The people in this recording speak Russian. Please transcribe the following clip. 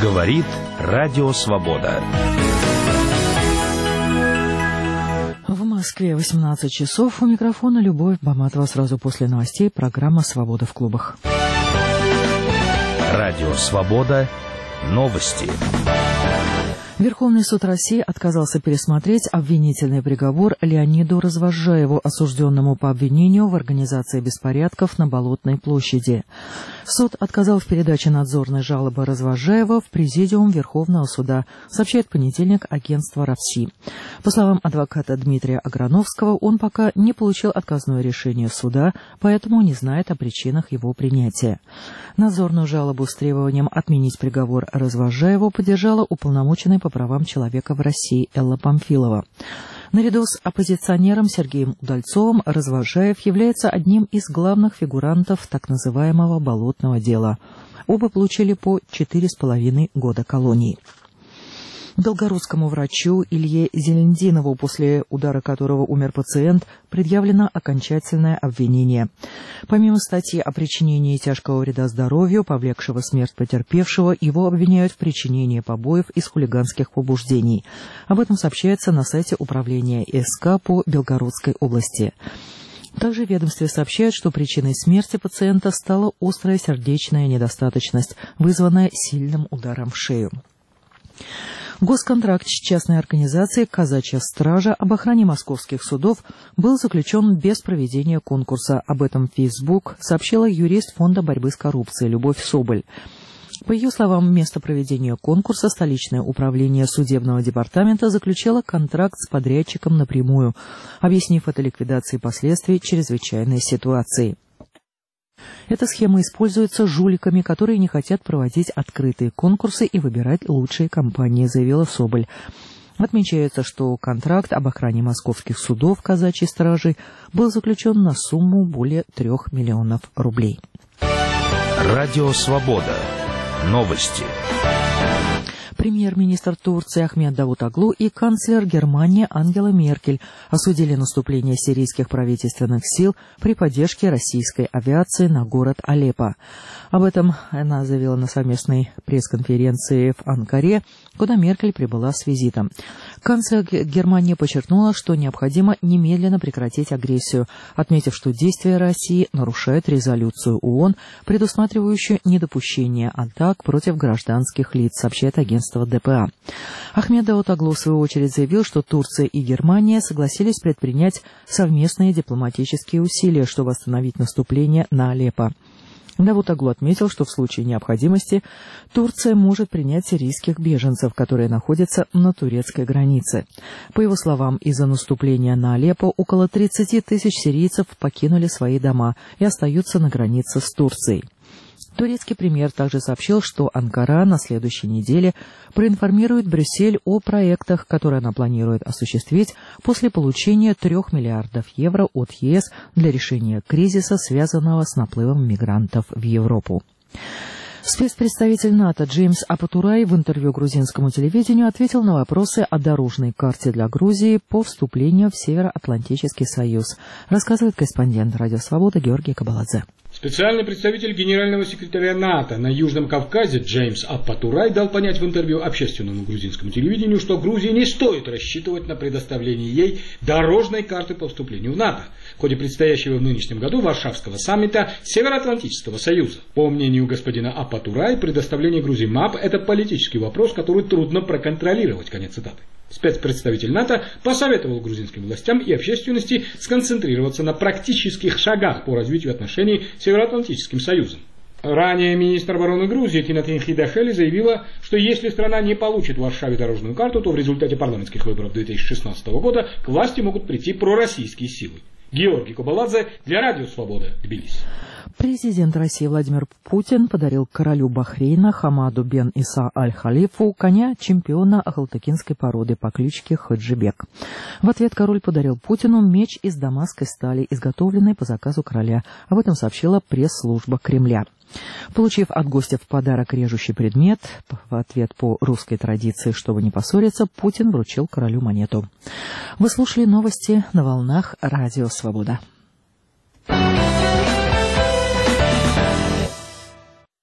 Говорит Радио Свобода. В Москве 18 часов. У микрофона Любовь Баматова. Сразу после новостей программа «Свобода в клубах». Радио Свобода. Новости. Верховный суд России отказался пересмотреть обвинительный приговор Леониду Развозжаеву, осужденному по обвинению в организации беспорядков на Болотной площади. Суд отказал в передаче надзорной жалобы Развозжаева в Президиум Верховного суда, сообщает в понедельник агентство РАВСИ. По словам адвоката Дмитрия Аграновского, он пока не получил отказное решение суда, поэтому не знает о причинах его принятия. Надзорную жалобу с требованием отменить приговор Развозжаеву поддержала уполномоченный по правам человека в России Элла Памфилова. Наряду с оппозиционером Сергеем Удальцовым Развозжаев является одним из главных фигурантов так называемого «болотного дела». Оба получили по 4,5 года колонии. Белгородскому врачу Илье Зелендинову, после удара которого умер пациент, предъявлено окончательное обвинение. Помимо статьи о причинении тяжкого вреда здоровью, повлекшего смерть потерпевшего, его обвиняют в причинении побоев из хулиганских побуждений. Об этом сообщается на сайте управления СК по Белгородской области. Также в ведомстве сообщают, что причиной смерти пациента стала острая сердечная недостаточность, вызванная сильным ударом в шею. Госконтракт с частной организацией «Казачья стража» об охране московских судов был заключен без проведения конкурса. Об этом в Facebook сообщила юрист Фонда борьбы с коррупцией Любовь Соболь. По ее словам, вместо проведения конкурса столичное управление судебного департамента заключило контракт с подрядчиком напрямую, объяснив это ликвидацией последствий чрезвычайной ситуации. Эта схема используется жуликами, которые не хотят проводить открытые конкурсы и выбирать лучшие компании, заявила Соболь. Отмечается, что контракт об охране московских судов казачьей стражи был заключен на сумму более 3 миллионов рублей. Радио Свобода. Новости. Премьер-министр Турции Ахмед Давутоглу и канцлер Германии Ангела Меркель осудили наступление сирийских правительственных сил при поддержке российской авиации на город Алеппо. Об этом она заявила на совместной пресс-конференции в Анкаре, куда Меркель прибыла с визитом. Канцлер Германии подчеркнула, что необходимо немедленно прекратить агрессию, отметив, что действия России нарушают резолюцию ООН, предусматривающую недопущение атак против гражданских лиц, сообщает агентство ДПА. Ахмед Давутоглу в свою очередь заявил, что Турция и Германия согласились предпринять совместные дипломатические усилия, чтобы остановить наступление на Алеппо. Давутоглу отметил, что в случае необходимости Турция может принять сирийских беженцев, которые находятся на турецкой границе. По его словам, из-за наступления на Алеппо около 30 тысяч сирийцев покинули свои дома и остаются на границе с Турцией. Турецкий премьер также сообщил, что Анкара на следующей неделе проинформирует Брюссель о проектах, которые она планирует осуществить после получения 3 миллиардов евро от ЕС для решения кризиса, связанного с наплывом мигрантов в Европу. Спецпредставитель НАТО Джеймс Апатурай в интервью грузинскому телевидению ответил на вопросы о дорожной карте для Грузии по вступлению в Североатлантический союз, рассказывает корреспондент «Радио Свобода» Георгий Кабаладзе. Специальный представитель генерального секретаря НАТО на Южном Кавказе Джеймс Апатурай дал понять в интервью общественному грузинскому телевидению, что Грузии не стоит рассчитывать на предоставление ей дорожной карты по вступлению в НАТО в ходе предстоящего в нынешнем году Варшавского саммита Североатлантического союза. По мнению господина Апатурай, предоставление Грузии МАП – это политический вопрос, который трудно проконтролировать. Конец цитаты. Спецпредставитель НАТО посоветовал грузинским властям и общественности сконцентрироваться на практических шагах по развитию отношений с Североатлантическим союзом. Ранее министр обороны Грузии Тинатин Хидашели заявила, что если страна не получит в Варшаве дорожную карту, то в результате парламентских выборов 2016 года к власти могут прийти пророссийские силы. Георгий Кабаладзе для Радио Свобода, Тбилиси. Президент России Владимир Путин подарил королю Бахрейна Хамаду бен Иса аль-Халифу коня чемпиона ахалтыкинской породы по кличке Хаджибек. В ответ король подарил Путину меч из дамасской стали, изготовленный по заказу короля. Об этом сообщила пресс-служба Кремля. Получив от гостя в подарок режущий предмет, в ответ по русской традиции, чтобы не поссориться, Путин вручил королю монету. Вы слушали новости на волнах Радио Свобода.